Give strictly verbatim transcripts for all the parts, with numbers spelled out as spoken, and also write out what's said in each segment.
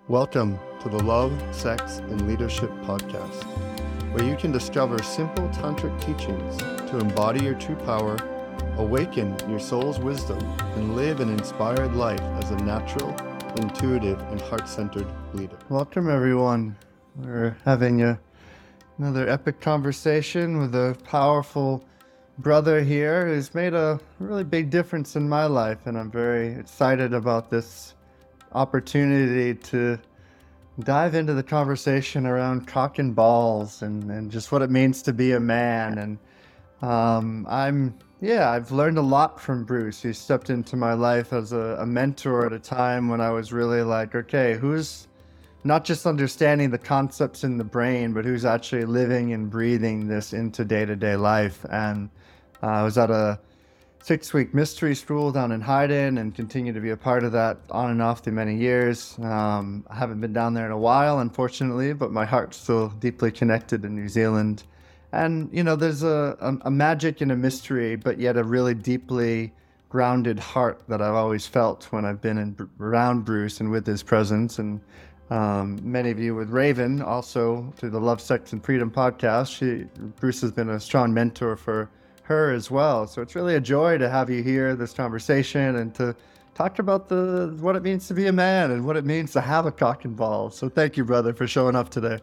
Welcome to the Love, Sex, and Leadership podcast, where you can discover simple tantric teachings to embody your true power, awaken your soul's wisdom, and live an inspired life as a natural, intuitive, and heart-centered leader. Welcome, everyone. We're having a, another epic conversation with a powerful brother here who's made a really big difference in my life, and I'm very excited about this opportunity to dive into the conversation around cock and balls and, and just what it means to be a man. And um, I'm, yeah, I've learned a lot from Bruce. He stepped into my life as a, a mentor at a time when I was really like, okay, who's not just understanding the concepts in the brain, but who's actually living and breathing this into day-to-day life. And uh, I was at a six-week mystery school down in Haydn and continue to be a part of that on and off through many years. Um, I haven't been down there in a while, unfortunately, but my heart's still deeply connected to New Zealand. And, you know, there's a, a, a magic and a mystery, but yet a really deeply grounded heart that I've always felt when I've been in, around Bruce and with his presence. And um, many of you with Raven, also through the Love, Sex, and Freedom podcast, she, Bruce has been a strong mentor for her as well. So it's really a joy to have you here, this conversation, and to talk about the what it means to be a man and what it means to have a cock and ball. So thank you, brother, for showing up today.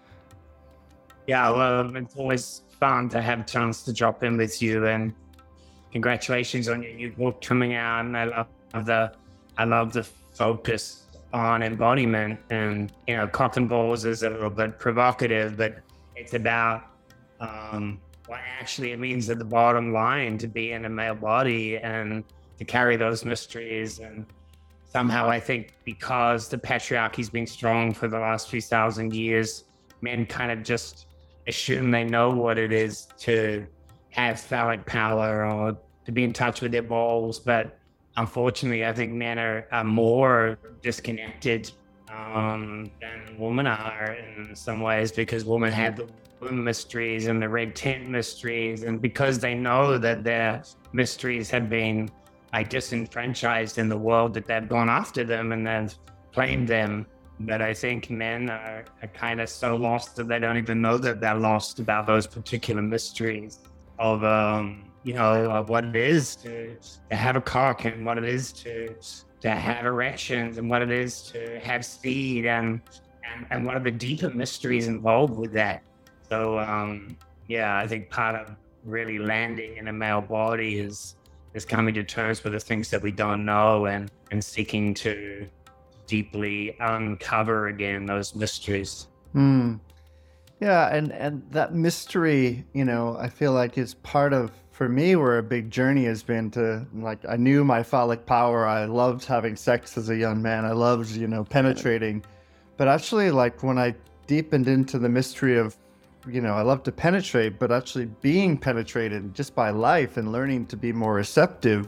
Yeah, well, it's always fun to have a chance to drop in with you, and congratulations on your new book coming out. And I love the, I love the focus on embodiment, and you know, cock and balls is a little bit provocative, but it's about um, what actually it means at the bottom line to be in a male body and to carry those mysteries. And somehow I think because the patriarchy's been strong for the last few thousand years, men kind of just assume they know what it is to have phallic power or to be in touch with their balls. But unfortunately, I think men are, are more disconnected um, than women are in some ways, because women have the womb mysteries and the red tent mysteries, and because they know that their mysteries have been like disenfranchised in the world, that they've gone after them and they've claimed them. But I think men are, are kind of so lost that they don't even know that they're lost about those particular mysteries of um you know of what it is to, to have a cock, and what it is to to have erections, and what it is to have speed, and and, and what are the deeper mysteries involved with that. So, um, yeah, I think part of really landing in a male body is is coming to terms with the things that we don't know, and, and seeking to deeply uncover again those mysteries. Mm. Yeah, and, and that mystery, you know, I feel like is part of, for me, where a big journey has been to, like, I knew my phallic power. I loved having sex as a young man. I loved, you know, penetrating. But actually, like, when I deepened into the mystery of, you know, I love to penetrate, but actually being penetrated just by life and learning to be more receptive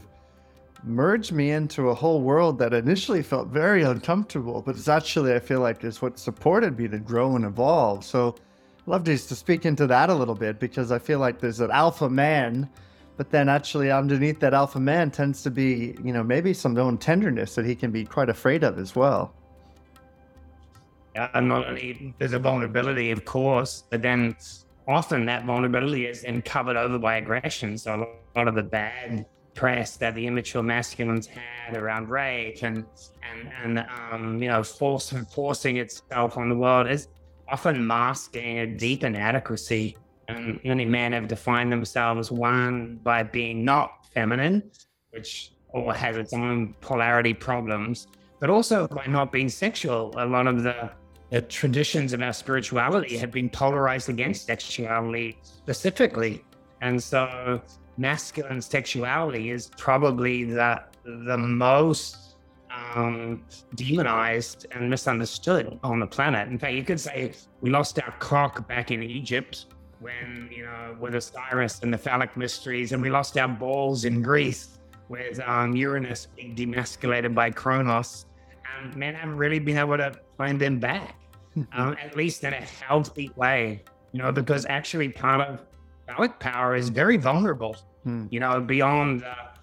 merged me into a whole world that initially felt very uncomfortable, but it's actually, I feel like, is what supported me to grow and evolve. So I'd love just to speak into that a little bit, because I feel like there's an alpha man, but then actually underneath that alpha man tends to be, you know, maybe some own tenderness that he can be quite afraid of as well. Yeah, and not only there's a vulnerability, of course, but then often that vulnerability is then covered over by aggression. So a lot of the bad press that the immature masculines had around rape and and and um, you know, force forcing itself on the world is often masking a deep inadequacy. And many men have defined themselves, one, by being not feminine, which or has its own polarity problems, but also by not being sexual. A lot of the The traditions of our spirituality have been polarized against sexuality specifically. And so masculine sexuality is probably the, the most um, demonized and misunderstood on the planet. In fact, you could say we lost our cock back in Egypt when, you know, with Osiris and the phallic mysteries, and we lost our balls in Greece with um, Uranus being demasculated by Kronos. And men haven't really been able to find them back. Um, at least in a healthy way, you know, because actually part of phallic power is very vulnerable, hmm. you know, beyond the,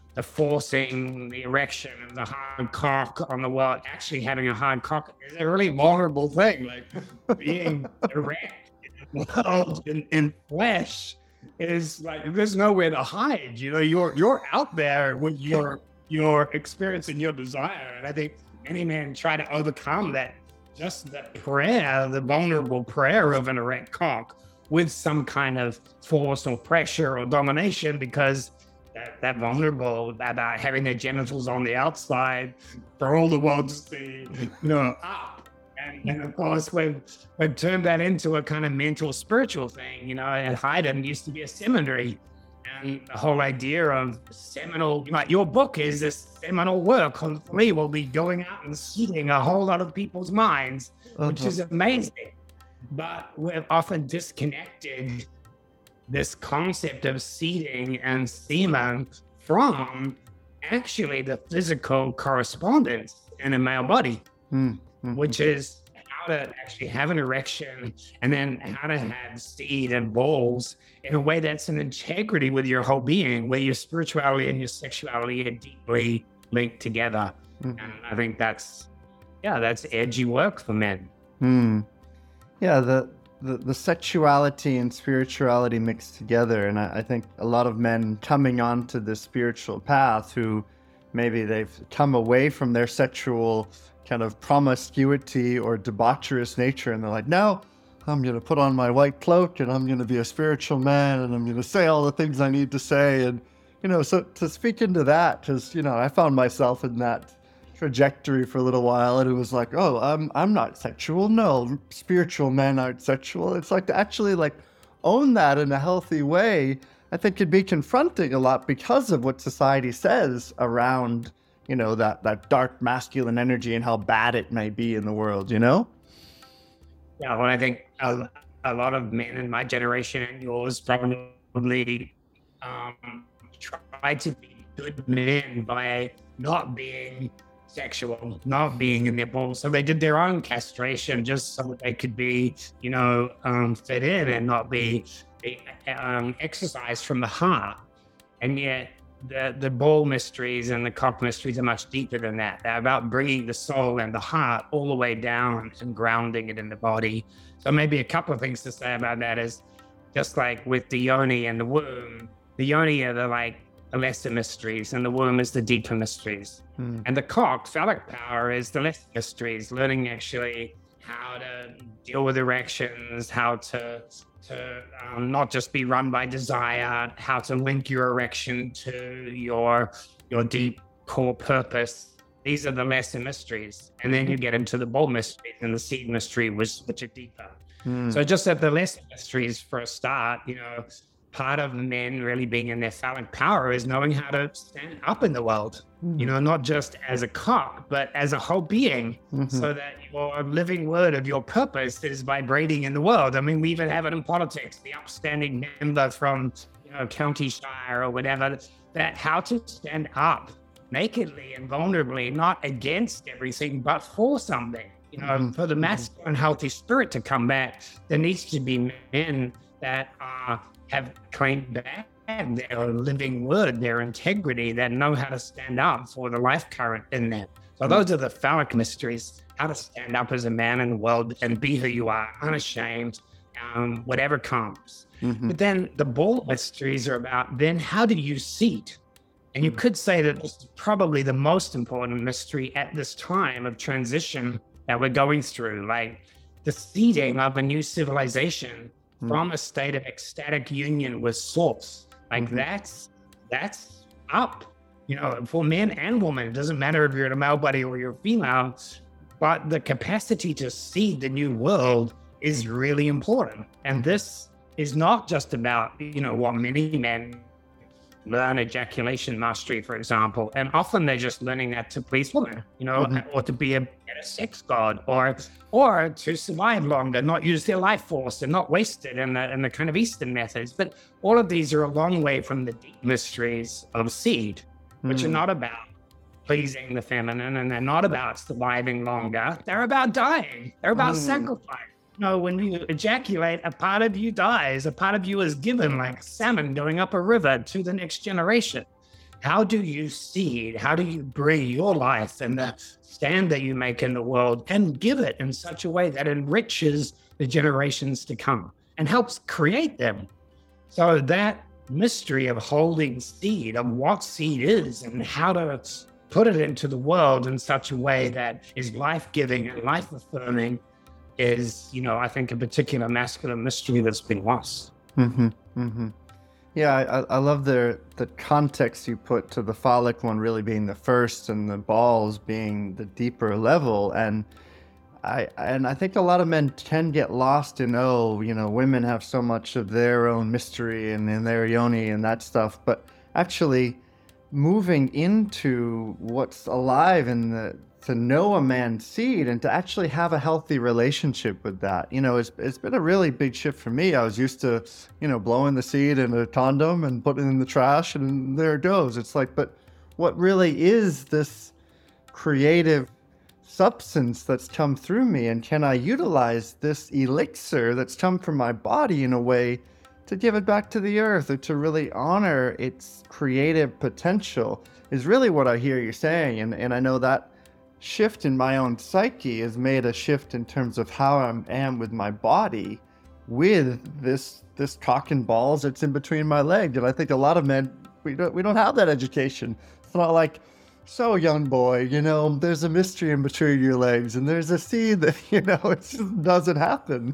the forcing, the erection, and the hard cock on the world. Actually, having a hard cock is a really vulnerable thing. Like being erect in the world in, in flesh is like there's nowhere to hide. You know, you're you're out there with your your experience and your desire. And I think any man try to overcome that, just the prayer, the vulnerable prayer of an erect cock with some kind of force or pressure or domination, because that, that vulnerable, that uh, having their genitals on the outside for all the world to see, you know, up. And, and of course, we've, we've turned that into a kind of mental, spiritual thing. You know, at Haydn used to be a seminary. And the whole idea of seminal, like your book is this seminal work. Hopefully, will be going out and seeding a whole lot of people's minds, uh-huh. which is amazing. But we've often disconnected this concept of seeding and semen from actually the physical correspondence in a male body, mm-hmm. which is how to actually have an erection and then how to have seed and balls in a way that's in integrity with your whole being, where your spirituality and your sexuality are deeply linked together. Mm-hmm. And I think that's, yeah, that's edgy work for men. Mm. Yeah, the, the, the sexuality and spirituality mixed together. And I, I think a lot of men coming onto this spiritual path who maybe they've come away from their sexual kind of promiscuity or debaucherous nature, and they're like, no, I'm going to put on my white cloak and I'm going to be a spiritual man and I'm going to say all the things I need to say. And, you know, so to speak into that, because, you know, I found myself in that trajectory for a little while, and it was like, oh, I'm I'm not sexual. No, spiritual men aren't sexual. It's like to actually like own that in a healthy way, I think could be confronting a lot because of what society says around, you know, that that dark masculine energy and how bad it may be in the world, you know? Yeah, well, I think a, a lot of men in my generation and yours probably um, tried to be good men by not being sexual, not being in their balls. So they did their own castration just so that they could be, you know, um, fit in and not be, be um, exercised from the heart. And yet the, the ball mysteries and the cock mysteries are much deeper than that. They're about bringing the soul and the heart all the way down and grounding it in the body. So maybe a couple of things to say about that is just like with the yoni and the womb, the yoni are the like the lesser mysteries, and the womb is the deeper mysteries. Hmm. And the cock, phallic power, is the lesser mysteries, learning actually how to deal with erections, how to to um, not just be run by desire, how to link your erection to your your deep core purpose. These are the lesser mysteries. And then you get into the bold mysteries and the seed mystery, which, which are deeper. Hmm. So just at the lesser mysteries for a start, you know, part of men really being in their phallic power is knowing how to stand up in the world, mm-hmm. you know, not just as a cock, but as a whole being, mm-hmm. so that your living word of your purpose is vibrating in the world. I mean, we even have it in politics, the upstanding member from, you know, county shire or whatever, that how to stand up nakedly and vulnerably, not against everything, but for something, you know, mm-hmm. for the masculine healthy spirit to come back. There needs to be men that are have claimed back their living word, their integrity, that know how to stand up for the life current in them. So those are the phallic mysteries, how to stand up as a man in the world and be who you are, unashamed, um, whatever comes. Mm-hmm. But then the ball mysteries are about then how do you seed? And you could say that this is probably the most important mystery at this time of transition that we're going through, like the seeding of a new civilization from a state of ecstatic union with source. Like that's, that's up, you know, for men and women. It doesn't matter if you're in a male body or you're female, but the capacity to see the new world is really important. And this is not just about, you know, what many men learn ejaculation mastery, for example. And often they're just learning that to please women, you know, mm-hmm. or to be a better sex god, or or to survive longer, not use their life force and not waste it in the, in the kind of Eastern methods. But all of these are a long way from the deep mysteries of seed, which mm. are not about pleasing the feminine, and they're not about surviving longer. They're about dying. They're about mm. sacrifice. You know, when you ejaculate, a part of you dies. A part of you is given like salmon going up a river to the next generation. how do you seed? How do you bring your life and the stand that you make in the world and give it in such a way that enriches the generations to come and helps create them? So that mystery of holding seed, of what seed is and how to put it into the world in such a way that is life-giving and life-affirming is, you know, I think a particular masculine mystery that's been lost. Mm-hmm, mm-hmm. Yeah, I, I love the the context you put to the phallic one really being the first and the balls being the deeper level. And I and I think a lot of men can get lost in, oh, you know, women have so much of their own mystery and in their yoni and that stuff. But actually moving into what's alive in the to know a man's seed and to actually have a healthy relationship with that. You know, it's it's been a really big shift for me. I was used to, you know, blowing the seed in a condom and putting it in the trash and there it goes. It's like, but what really is this creative substance that's come through me, and can I utilize this elixir that's come from my body in a way to give it back to the earth or to really honor its creative potential is really what I hear you saying. And, and I know that shift in my own psyche has made a shift in terms of how I am with my body with this this cock and balls that's in between my legs. And I think a lot of men, we don't we don't have that education. It's not like, so young boy, you know, there's a mystery in between your legs and there's a seed that, you know, it just doesn't happen.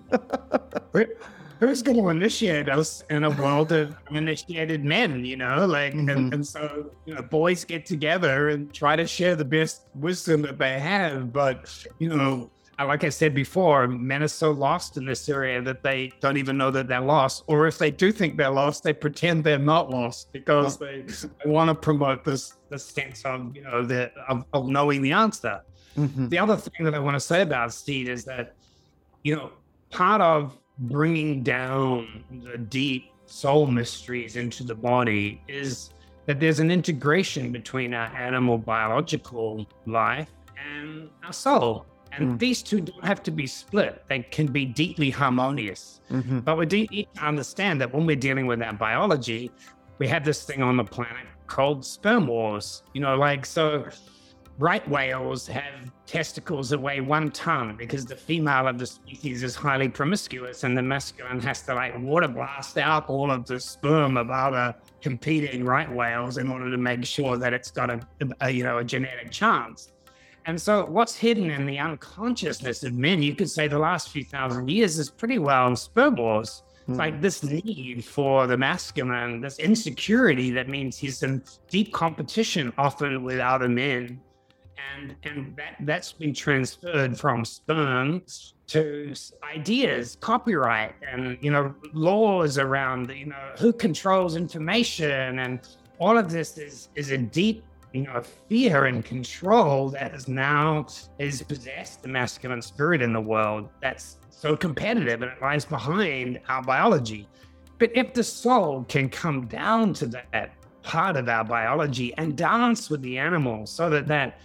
Who's going to initiate us in a world of initiated men, you know, like, mm-hmm. and, and so, you know, boys get together and try to share the best wisdom that they have. But, you know, like I said before, men are so lost in this area that they don't even know that they're lost. Or if they do think they're lost, they pretend they're not lost because they, they want to promote this, this sense of, you know, the, of, of knowing the answer. Mm-hmm. The other thing that I want to say about seed is that, you know, part of bringing down the deep soul mysteries into the body is that there's an integration between our animal biological life and our soul. And mm. these two don't have to be split. They can be deeply harmonious. Mm-hmm. But we need to understand that when we're dealing with our biology, we have this thing on the planet called sperm wars. You know, like, so right whales have testicles that weigh one ton because the female of the species is highly promiscuous and the masculine has to like water blast out all of the sperm of other competing right whales in order to make sure that it's got a, a you know, a genetic chance. And so what's hidden in the unconsciousness of men, you could say the last few thousand years is pretty well sperm wars. It's like this need for the masculine, this insecurity that means he's in deep competition often with other men. And and that, that's been transferred from sperm to ideas, copyright, and, you know, laws around, you know, who controls information. And all of this is, is a deep, you know, fear and control that is now is possessed the masculine spirit in the world that's so competitive, and it lies behind our biology. But if the soul can come down to that part of our biology and dance with the animals so that that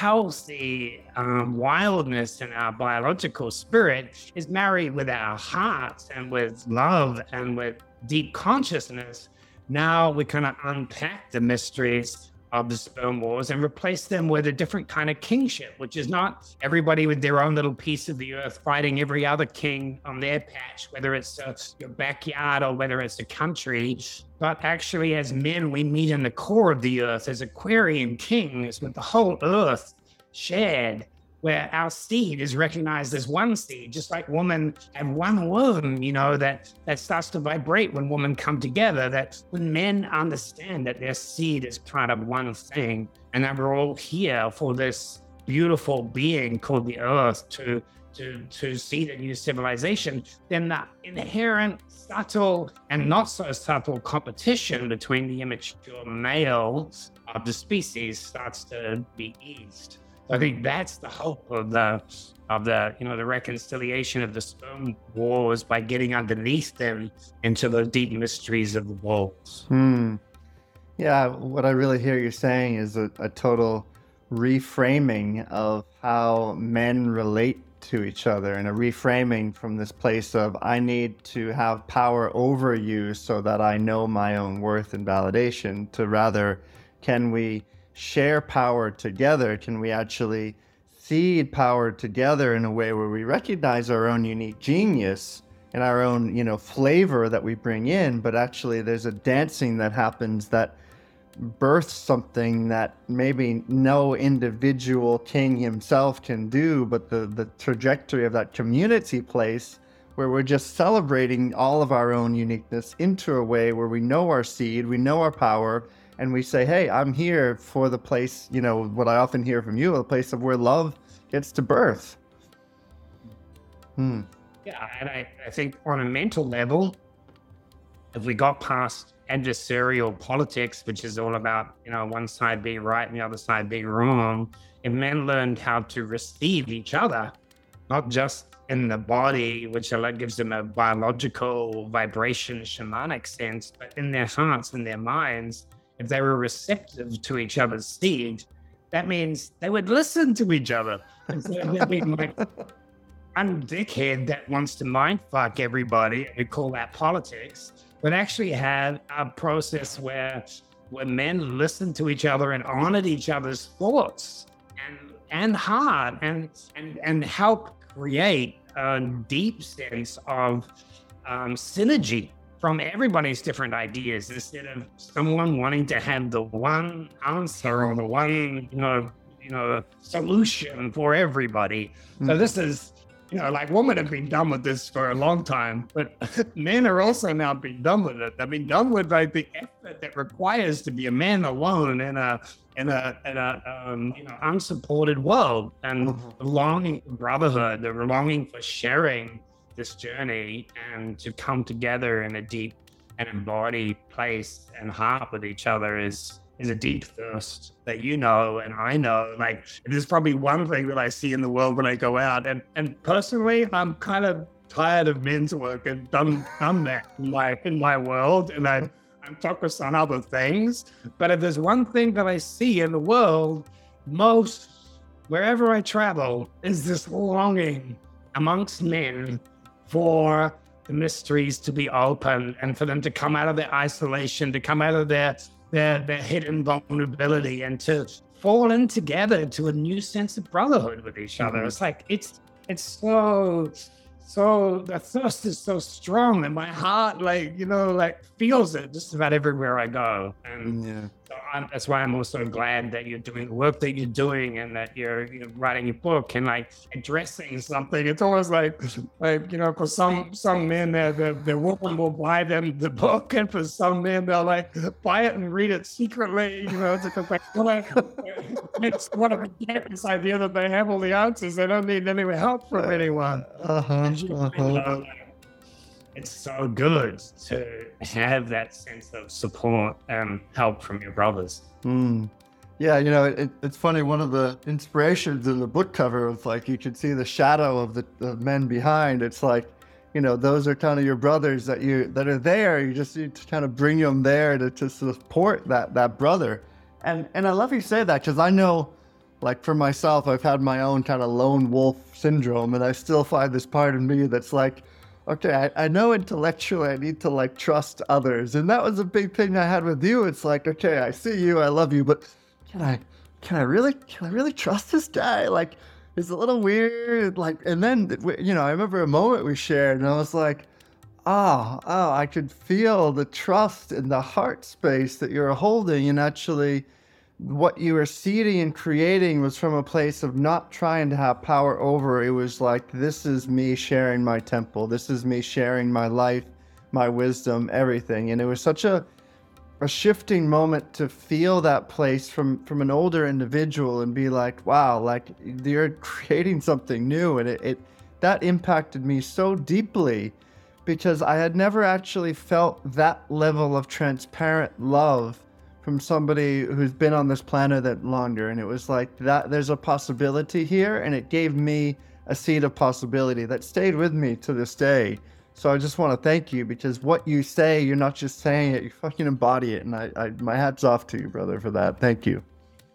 healthy um, wildness in our biological spirit is married with our hearts and with love and with deep consciousness, now we kind of unpack the mysteries of the sperm wars and replace them with a different kind of kingship, which is not everybody with their own little piece of the earth fighting every other king on their patch, whether it's uh, your backyard or whether it's a country. But actually, as men, we meet in the core of the earth as Aquarian kings with the whole earth shared, where our seed is recognized as one seed, just like women have one womb, you know, that, that starts to vibrate when women come together, that when men understand that their seed is part of one thing, and that we're all here for this beautiful being called the earth to, to, to seed a new civilization, then the inherent subtle and not so subtle competition between the immature males of the species starts to be eased. I think that's the hope of the, of the, you know, the reconciliation of the sperm wars by getting underneath them into the deep mysteries of the walls. Hmm. Yeah, what I really hear you saying is a, a total reframing of how men relate to each other, and a reframing from this place of I need to have power over you so that I know my own worth and validation, to rather Can we share power together? Can we actually seed power together in a way where we recognize our own unique genius and our own, you know, flavor that we bring in, but actually there's a dancing that happens that births something that maybe no individual king himself can do, but the, the trajectory of that community place where we're just celebrating all of our own uniqueness into a way where we know our seed, we know our power, and we say, hey, I'm here for the place, you know, what I often hear from you, a place of where love gets to birth. Hmm. Yeah, and I, I think on a mental level, if we got past adversarial politics, which is all about, you know, one side being right and the other side being wrong, if men learned how to receive each other, not just in the body, which gives them a biological vibration, shamanic sense, but in their hearts and their minds, if they were receptive to each other's seed, that means they would listen to each other. Instead of being like, I'm a dickhead that wants to mind fuck everybody, we call that politics, but actually had a process where where men listened to each other and honored each other's thoughts and and heart and and and help create a deep sense of um, synergy from everybody's different ideas, instead of someone wanting to have the one answer or the one, you know, you know, solution for everybody. Mm-hmm. So this is, you know, like women have been done with this for a long time, but men are also now being done with it. They've been done with like the effort that requires to be a man alone in a in a in a um, you know, unsupported world, and mm-hmm. the longing for brotherhood, the longing for sharing this journey and to come together in a deep and embodied place and heart with each other is is a deep thirst that you know and I know. Like, there's probably one thing that I see in the world when I go out, and and personally I'm kind of tired of men's work and done done that in my in my world, and I I'm focused on other things. But if there's one thing that I see in the world most wherever I travel, is this longing amongst men for the mysteries to be open and for them to come out of their isolation, to come out of their their, their hidden vulnerability, and to fall in together to a new sense of brotherhood with each other. Mm-hmm. It's like, it's it's so, so, the thirst is so strong, and my heart, like, you know, like feels it just about everywhere I go. And yeah. so I'm, that's why I'm also glad that you're doing the work that you're doing, and that you're, you know, writing your book and like addressing something. It's almost like, like, you know, for some some men, their their, their woman will buy them the book, and for some men they'll like buy it and read it secretly. You know, it's like, it's one of the get this idea that they have all the answers. They don't need any help from anyone. Uh-huh. Uh-huh. It's so good to have that sense of support and help from your brothers. Mm. Yeah, you know, it, it's funny. One of the inspirations in the book cover was like, you could see the shadow of the, the men behind. It's like, you know, those are kind of your brothers that you that are there. You just need to kind of bring them there to, to support that that brother. And and I love you say that, because I know, like, for myself, I've had my own kind of lone wolf syndrome, and I still find this part of me that's like, okay, I, I know intellectually I need to like trust others. And that was a big thing I had with you. It's like, okay, I see you, I love you, but can I, can I really, can I really trust this guy? Like, it's a little weird. Like, and then, you know, I remember a moment we shared, and I was like, oh, oh, I could feel the trust in the heart space that you're holding. And actually, what you were seeding and creating was from a place of not trying to have power over. It was like, this is me sharing my temple. This is me sharing my life, my wisdom, everything. And it was such a a shifting moment to feel that place from, from an older individual and be like, wow, like, you're creating something new. And it, it that impacted me so deeply, because I had never actually felt that level of transparent love from somebody who's been on this planet that longer. And it was like that there's a possibility here, and it gave me a seed of possibility that stayed with me to this day. So I just want to thank you, because what you say, you're not just saying it, you fucking embody it. And I, I my hat's off to you, brother, for that. Thank you.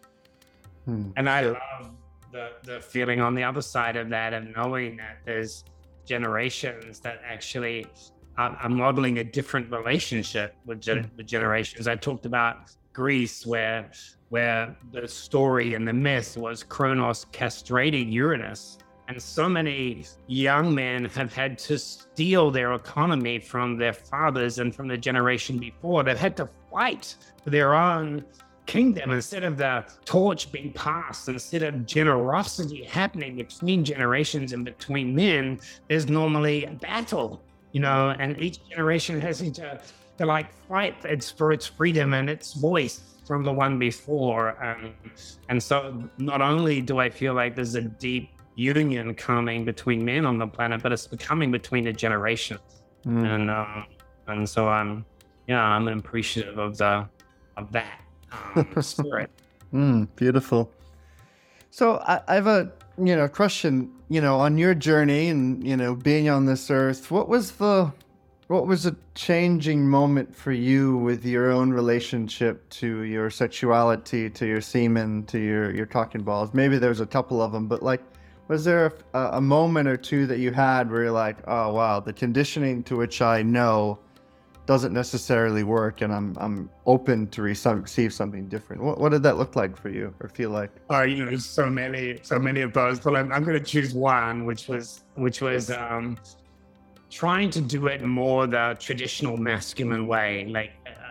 Hmm. And I love the, the feeling on the other side of that, of knowing that there's generations that actually are, are modeling a different relationship with, gen- with generations. I talked about Greece, where where the story and the myth was Kronos castrating Uranus. And so many young men have had to steal their economy from their fathers and from the generation before. They've had to fight for their own kingdom instead of the torch being passed, instead of generosity happening between generations and between men. There's normally a battle, you know, and each generation has to, to like fight it's for its freedom and its voice from the one before. Um, and so not only do I feel like there's a deep union coming between men on the planet, but it's becoming between the generations. Mm. And um, and so I'm, yeah, I'm appreciative of the of that um, spirit. Mm, beautiful. So I, I have a you know question. You know, on your journey and you know being on this earth, what was the what was a changing moment for you with your own relationship to your sexuality, to your semen, to your your cocking balls? Maybe there's a couple of them, but like, was there a, a moment or two that you had where you're like, oh, wow, the conditioning to which I know doesn't necessarily work, and I'm I'm open to receive something different? What what did that look like for you or feel like? Oh, you know, there's so many, so many of those, but I'm, I'm going to choose one, which was, which was um, trying to do it more the traditional masculine way. Like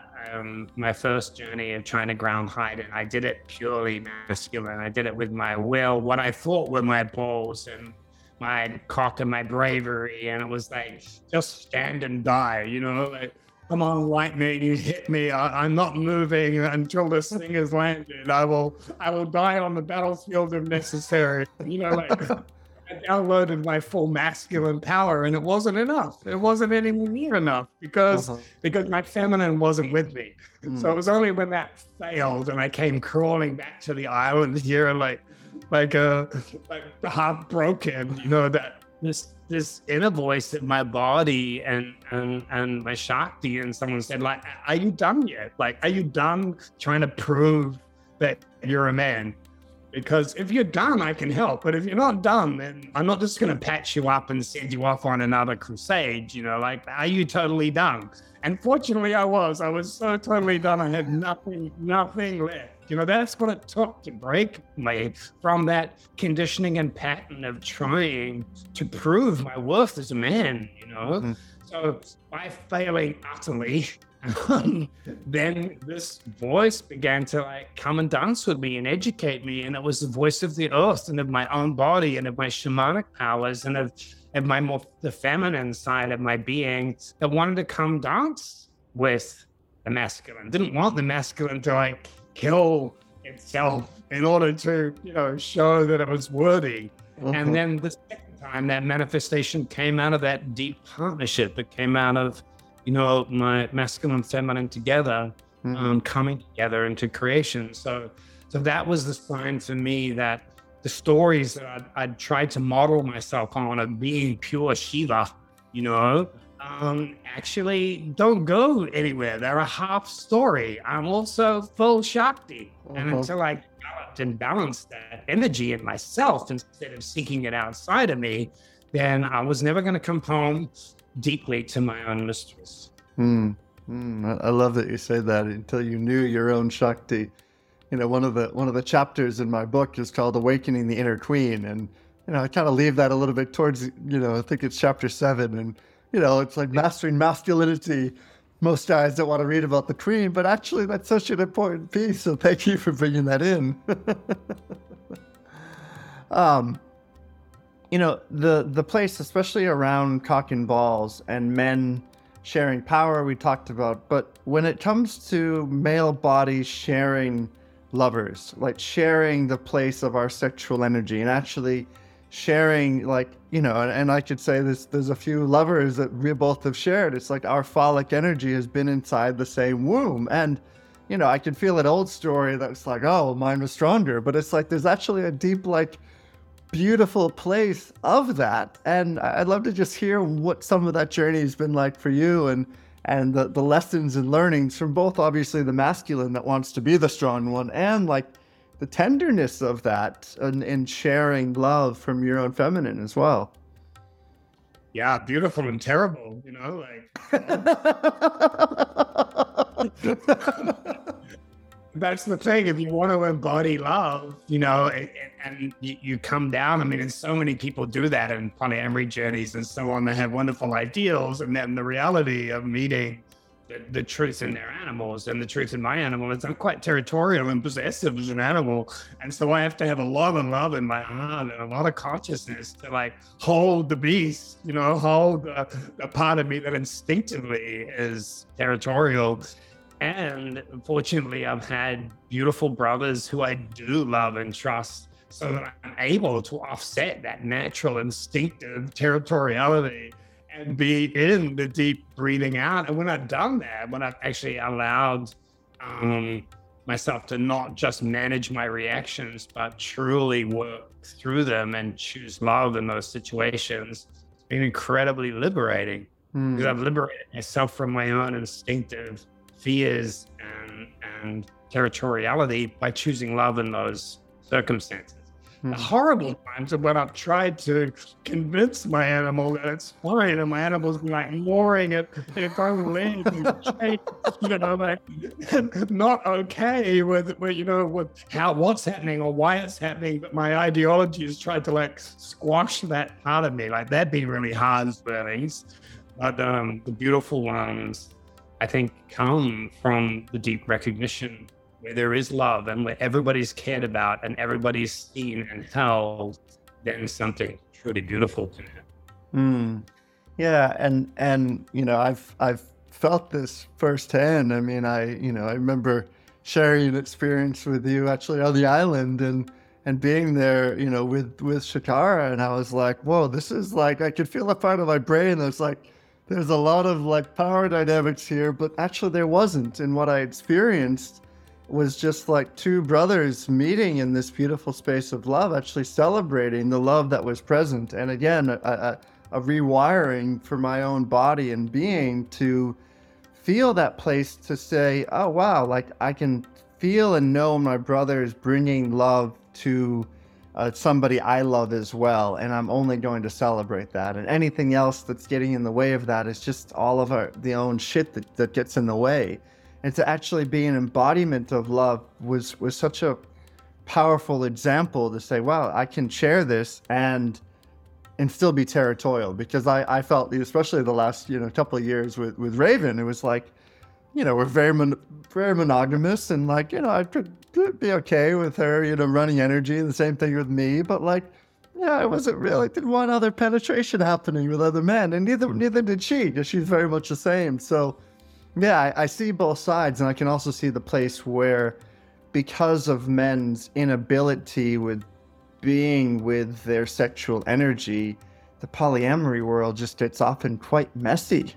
um, my first journey of trying to ground hide it, I did it purely masculine. I did it with my will, what I thought were my balls and my cock and my bravery. And it was like, just stand and die, you know, like, come on, lightning, you hit me. I, I'm not moving until this thing is landed. I will, I will die on the battlefield if necessary. You know, like I downloaded my full masculine power, and it wasn't enough. It wasn't anywhere near enough because uh-huh. because my feminine wasn't with me. Mm. So it was only when that failed and I came crawling back to the island here, like like uh like heartbroken, you know, that this this inner voice in my body and and and my Shakti, and someone said, like, are you done yet? Like, are you done trying to prove that you're a man? Because if you're done, I can help. But if you're not done, then I'm not just going to patch you up and send you off on another crusade. You know, like, are you totally done? And fortunately, I was. I was so totally done. I had nothing, nothing left. You know, that's what it took to break me from that conditioning and pattern of trying to prove my worth as a man, you know? Mm-hmm. So by failing utterly, Um, then this voice began to like come and dance with me and educate me, and it was the voice of the earth and of my own body and of my shamanic powers and of, of my more the feminine side of my being that wanted to come dance with the masculine. Didn't want the masculine to like kill itself in order to, you know, show that it was worthy. Mm-hmm. And then the second time that manifestation came out of that deep partnership. It came out of, you know, my masculine and feminine together, mm-hmm. um, coming together into creation. So, so that was the sign for me that the stories that I'd, I'd tried to model myself on of being pure Shiva, you know, um, actually don't go anywhere. They're a half story. I'm also full Shakti. Mm-hmm. And until I developed and balanced that energy in myself instead of seeking it outside of me, then I was never going to come home deeply to my own mistress. Mm, mm, I love that you say that. Until you knew your own Shakti. You know, one of the one of the chapters in my book is called Awakening the Inner Queen, and you know, I kind of leave that a little bit towards, you know, I think it's chapter seven, and you know, it's like mastering masculinity. Most guys don't want to read about the queen, but actually that's such an important piece. So thank you for bringing that in. um. You know, the, the place, especially around cock and balls and men sharing power, we talked about, but when it comes to male bodies sharing lovers, like sharing the place of our sexual energy and actually sharing, like, you know, and, and I could say this, there's a few lovers that we both have shared. It's like our phallic energy has been inside the same womb. And, you know, I can feel an old story that's like, oh, mine was stronger, but it's like, there's actually a deep, like, beautiful place of that, and I'd love to just hear what some of that journey has been like for you, and and the, the lessons and learnings from both, obviously the masculine that wants to be the strong one, and like the tenderness of that, and, and sharing love from your own feminine as well. Yeah, beautiful and terrible, you know, like that's the thing. If you want to embody love, you know, and, and you, you come down. I mean, and so many people do that in polyamory journeys and so on. They have wonderful ideals, and then the reality of meeting the, the truth in their animals, and the truth in my animal is I'm quite territorial and possessive as an animal, and so I have to have a lot of love in my heart and a lot of consciousness to like hold the beast, you know, hold the, the part of me that instinctively is territorial. And fortunately, I've had beautiful brothers who I do love and trust, so that I'm able to offset that natural instinctive territoriality and be in the deep breathing out. And when I've done that, when I've actually allowed um, myself to not just manage my reactions, but truly work through them and choose love in those situations, it's been incredibly liberating. Mm. Because I've liberated myself from my own instinctive fears and, and territoriality by choosing love in those circumstances. The horrible times are when I've tried to convince my animal that it's fine, and my animal's like roaring at its own legs, and you know, like not okay with, with, you know, with how what's happening or why it's happening. But my ideology has tried to like squash that part of me. Like that'd be really hard learnings, but um, the beautiful ones, I think, come from the deep recognition where there is love and where everybody's cared about and everybody's seen and held, then something truly beautiful can happen. Mm. Yeah, and and you know, I've I've felt this firsthand. I mean, I you know, I remember sharing an experience with you actually on the island and and being there, you know, with with Shakara, and I was like, whoa, this is like, I could feel a part of my brain that's like, there's a lot of like power dynamics here, but actually there wasn't. And what I experienced was just like two brothers meeting in this beautiful space of love, actually celebrating the love that was present. And again, a, a, a rewiring for my own body and being to feel that place to say, oh, wow, like I can feel and know my brother is bringing love to uh, somebody I love as well. And I'm only going to celebrate that. And anything else that's getting in the way of that is just all of our, the own shit that, that gets in the way. And to actually be an embodiment of love was, was such a powerful example to say, wow, I can share this and and still be territorial. Because I, I felt, especially the last, you know, couple of years with, with Raven, it was like, you know, we're very mon- very monogamous, and like, you know, I could, could be okay with her, you know, running energy, and the same thing with me, but like, yeah, I wasn't really, didn't want other penetration happening with other men, and neither neither did she, because she's very much the same. So yeah, I, I see both sides, and I can also see the place where, because of men's inability with being with their sexual energy, the polyamory world just gets often quite messy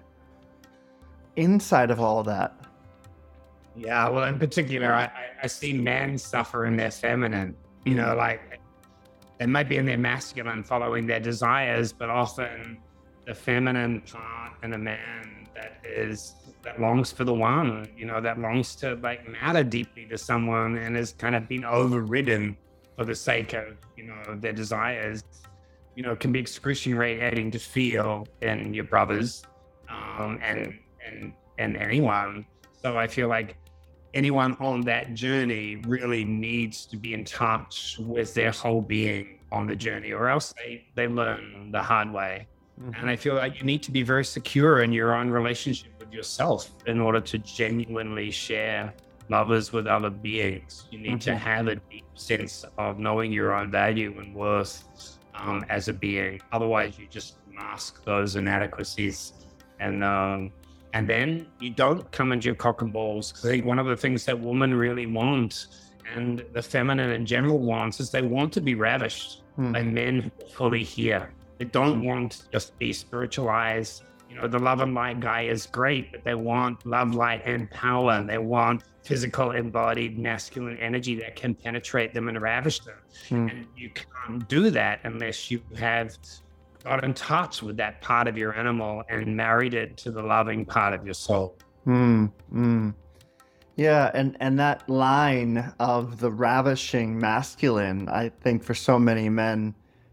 inside of all that. Yeah, well, in particular, I, I see men suffer in their feminine, you know, like they might be in their masculine following their desires, but often the feminine part in a man that is that longs for the one, you know, that longs to like matter deeply to someone and has kind of been overridden for the sake of, you know, their desires, you know, can be excruciating to feel in your brothers um, and and and anyone. So I feel like anyone on that journey really needs to be in touch with their whole being on the journey, or else they, they learn the hard way. Mm-hmm. And I feel like you need to be very secure in your own relationship with yourself in order to genuinely share lovers with other beings. You need mm-hmm. to have a deep sense of knowing your own value and worth um, as a being. Otherwise, you just mask those inadequacies. And um, and then you don't come into your cock and balls. I think one of the things that women really want, and the feminine in general wants, is they want to be ravished mm. by men who are fully here. They don't want to just be spiritualized. You know, the love and light guy is great, but they want love, light, and power. And they want physical, embodied, masculine energy that can penetrate them and ravish them. Mm. And you can't do that unless you have got in touch with that part of your animal and married it to the loving part of your soul. Mm, mm. Yeah, and, and that line of the ravishing masculine, I think for so many men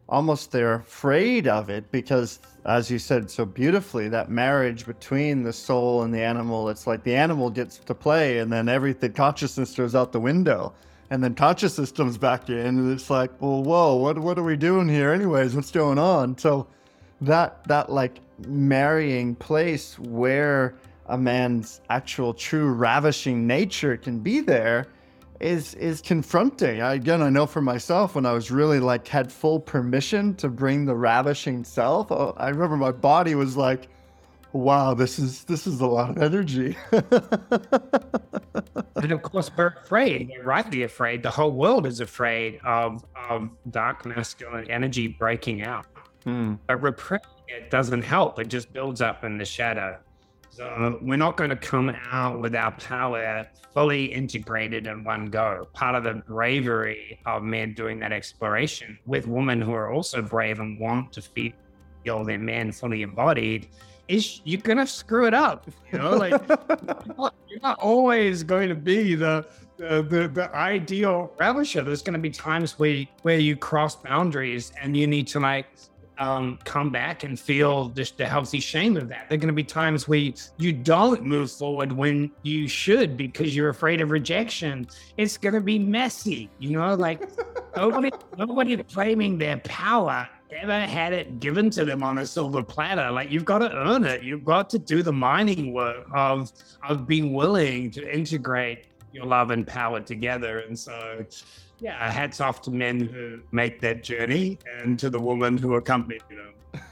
almost they're afraid of it because, as you said so beautifully, that marriage between the soul and the animal, it's like the animal gets to play and then everything, consciousness goes out the window. And then consciousness comes back in and it's like, well, whoa, what what are we doing here anyways? What's going on? So that that like marrying place where a man's actual true ravishing nature can be there is is confronting. I, again, I know for myself when I was really like had full permission to bring the ravishing self, oh, I remember my body was like, wow, this is this is a lot of energy. And of course, we're afraid. We're rightly afraid. The whole world is afraid of, of dark masculine energy breaking out. Hmm. But repressing it doesn't help. It just builds up in the shadow. So we're not going to come out with our power fully integrated in one go. Part of the bravery of men doing that exploration with women who are also brave and want to feel their man fully embodied is you're gonna screw it up, you know. Like you're, not, you're not always going to be the the the, the ideal ravisher. There's going to be times where where you cross boundaries and you need to like um, come back and feel just the healthy shame of that. There are going to be times where you, you don't move forward when you should because you're afraid of rejection. It's going to be messy, you know. Like nobody nobody claiming their power ever had it given to them on a silver platter. Like you've got to earn it. You've got to do the mining work of of being willing to integrate your love and power together. And so, yeah, hats off to men who make that journey and to the women who accompany them.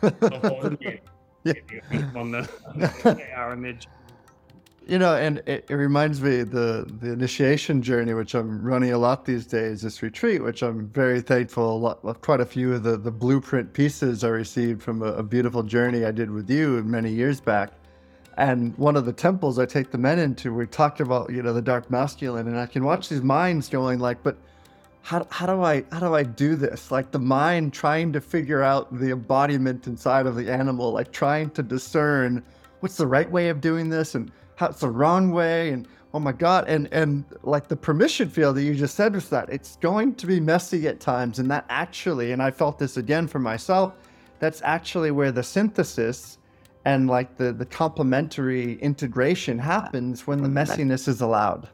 Yeah. On the, they are on their journey. You know, and it, it reminds me the the initiation journey, which I'm running a lot these days, this retreat, which I'm very thankful. A lot, quite a few of the, the blueprint pieces I received from a, a beautiful journey I did with you many years back. And one of the temples I take the men into, we talked about, you know, the dark masculine, and I can watch these minds going like, but how how do I how do I do this? Like the mind trying to figure out the embodiment inside of the animal, like trying to discern what's the right way of doing this and how it's the wrong way, and oh my God, and and like the permission field that you just said with that, it's going to be messy at times, and that actually, and I felt this again for myself, that's actually where the synthesis and like the the complementary integration happens when the messiness is allowed.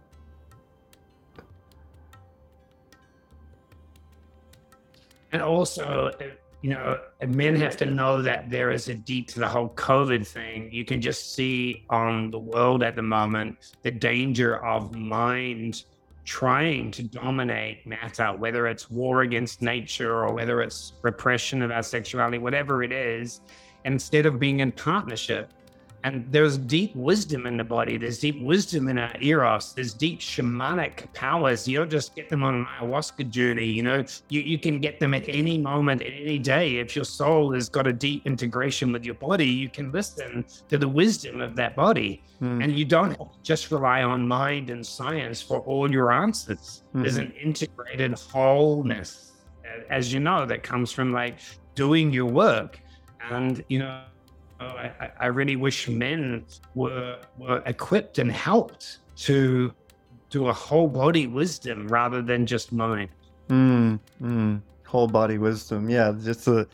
And also, you know, men have to know that there is a deep to the whole COVID thing. You can just see on the world at the moment, the danger of mind trying to dominate matter, whether it's war against nature or whether it's repression of our sexuality, whatever it is, instead of being in partnership. And there's deep wisdom in the body. There's deep wisdom in our eros. There's deep shamanic powers. You don't just get them on an ayahuasca journey. You know, you, you can get them at any moment, at any day. If your soul has got a deep integration with your body, you can listen to the wisdom of that body. Mm. And you don't just rely on mind and science for all your answers. Mm-hmm. There's an integrated wholeness, as you know, that comes from like doing your work. And, you know, I, I really wish men were were equipped and helped to do a whole body wisdom rather than just mind. Mm, mm, whole body wisdom, yeah. Just a,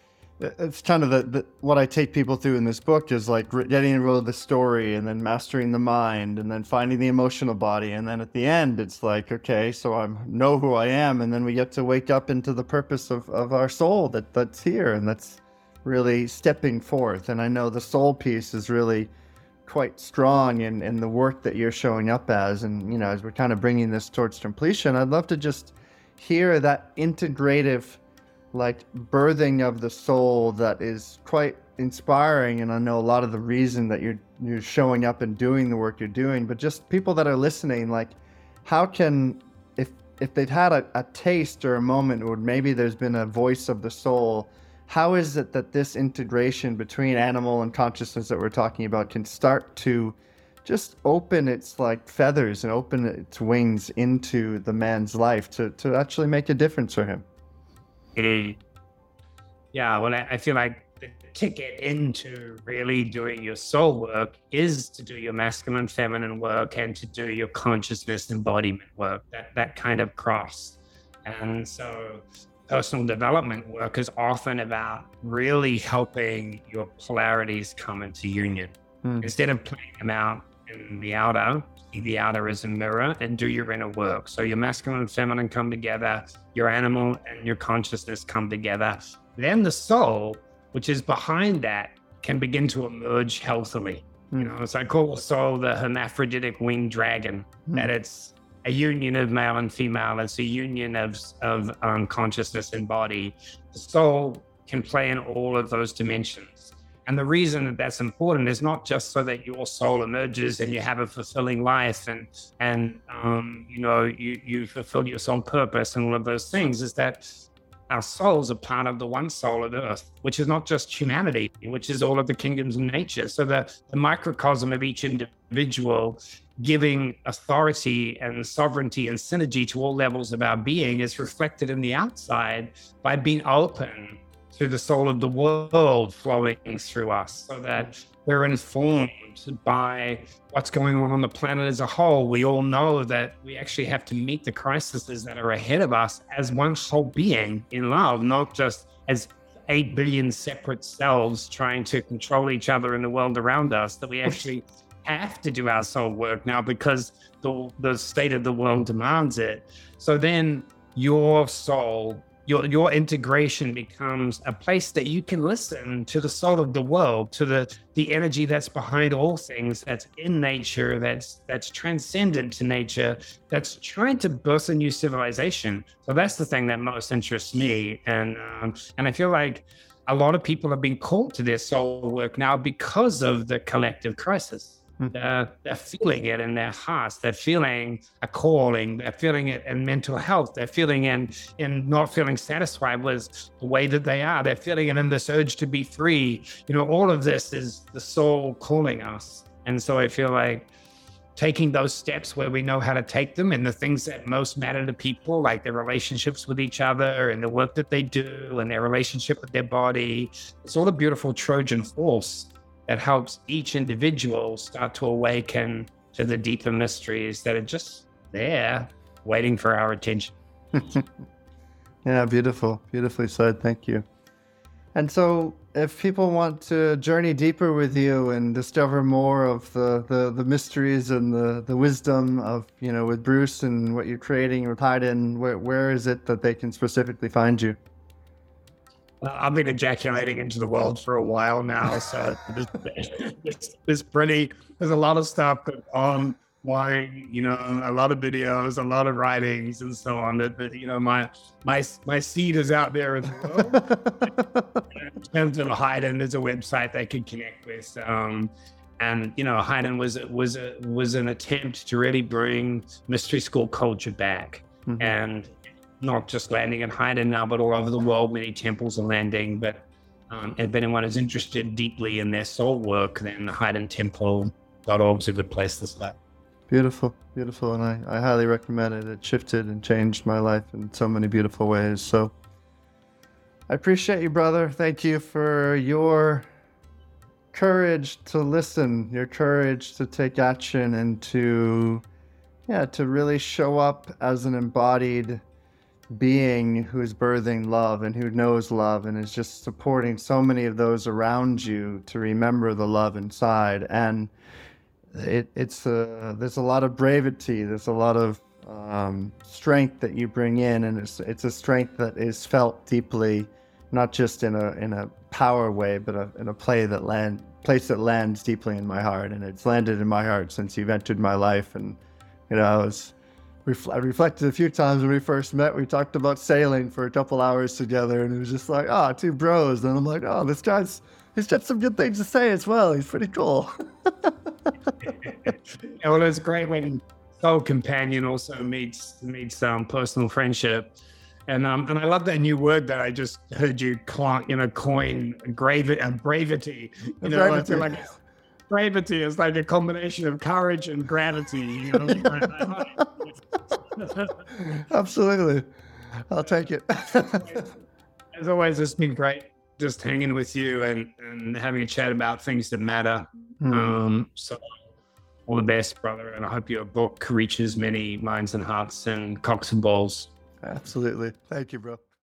it's kind of the, the what I take people through in this book is like getting rid of the story and then mastering the mind and then finding the emotional body, and then at the end it's like, okay, so I know who I am, and then we get to wake up into the purpose of, of our soul that that's here, and that's really stepping forth. And I know the soul piece is really quite strong in, in the work that you're showing up as. And, you know, as we're kind of bringing this towards completion, I'd love to just hear that integrative, like birthing of the soul that is quite inspiring. And I know a lot of the reason that you're, you're showing up and doing the work you're doing, but just people that are listening, like how can, if, if they've had a, a taste or a moment where maybe there's been a voice of the soul, how is it that this integration between animal and consciousness that we're talking about can start to just open its like feathers and open its wings into the man's life to, to actually make a difference for him? Mm. Yeah, well, I, I feel like the ticket into really doing your soul work is to do your masculine, feminine work and to do your consciousness embodiment work, that, that kind of cross. And so personal development work is often about really helping your polarities come into union. Mm. Instead of playing them out in the outer, see the outer as a mirror and do your inner work. So your masculine and feminine come together, your animal and your consciousness come together. Then the soul, which is behind that, can begin to emerge healthily. Mm. You know, so I call the soul the hermaphroditic winged dragon, mm. that it's a union of male and female. It's a union of, of um, consciousness and body. The soul can play in all of those dimensions. And the reason that that's important is not just so that your soul emerges and you have a fulfilling life and, and um, you know, you, you fulfill your soul purpose and all of those things, is that our souls are part of the one soul of earth, which is not just humanity, which is all of the kingdoms of nature. So the, the microcosm of each individual giving authority and sovereignty and synergy to all levels of our being is reflected in the outside by being open to the soul of the world flowing through us, so that we're informed by what's going on on the planet as a whole. We all know that we actually have to meet the crises that are ahead of us as one whole being in love, not just as eight billion separate selves trying to control each other in the world around us, that we actually have to do our soul work now because the, the state of the world demands it. So then your soul, Your your integration becomes a place that you can listen to the soul of the world, to the the energy that's behind all things, that's in nature, that's that's transcendent to nature, that's trying to birth a new civilization. So that's the thing that most interests me, and um, and I feel like a lot of people have been called to their soul work now because of the collective crisis. They're, they're feeling it in their hearts. They're feeling a calling. They're feeling it in mental health. They're feeling in in not feeling satisfied with the way that they are. They're feeling it in this urge to be free. You know, all of this is the soul calling us. And so I feel like taking those steps where we know how to take them and the things that most matter to people, like their relationships with each other and the work that they do and their relationship with their body, it's all a beautiful Trojan horse that helps each individual start to awaken to the deeper mysteries that are just there waiting for our attention. Yeah, beautiful. Beautifully said. Thank you. And so if people want to journey deeper with you and discover more of the, the, the mysteries and the, the wisdom of, you know, with Bruce and what you're creating with Haydn, where, where is it that they can specifically find you? I've been ejaculating into the world for a while now, so there's, there's pretty, there's a lot of stuff on why, you know, a lot of videos, a lot of writings and so on, that, that you know, my, my, my seed is out there as well. In terms of Haydn, there's a website they could connect with. Um, and, you know, Haydn was, was, a, was an attempt to really bring mystery school culture back. Mm-hmm. And not just landing in Haydn now, but all over the world, many temples are landing. But um, if anyone is interested deeply in their soul work, then haydn temple dot org is a good place to start. Beautiful, beautiful. And I, I highly recommend it. It shifted and changed my life in so many beautiful ways. So I appreciate you, brother. Thank you for your courage to listen, your courage to take action and to, yeah, to really show up as an embodied being who is birthing love and who knows love and is just supporting so many of those around you to remember the love inside. And it, it's a, there's a lot of bravery, there's a lot of um, strength that you bring in, and it's it's a strength that is felt deeply, not just in a in a power way, but a, in a play that land place that lands deeply in my heart. And it's landed in my heart since you've entered my life. And you know, I was I reflected a few times when we first met. We talked about sailing for a couple hours together, and it was just like, oh, two bros. And I'm like, oh, this guy's, he's got some good things to say as well. He's pretty cool. Yeah, well, it's great when soul companion also meets meets um, personal friendship. And um, and I love that new word that I just heard you coin, you know, coin, grave, uh, bravity. You know, I feel like bravery is like a combination of courage and gratitude. You know? Absolutely. I'll take it. As always, it's been great just hanging with you and, and having a chat about things that matter. Mm. Um, so all the best, brother. And I hope your book reaches many minds and hearts and cocks and balls. Absolutely. Thank you, bro.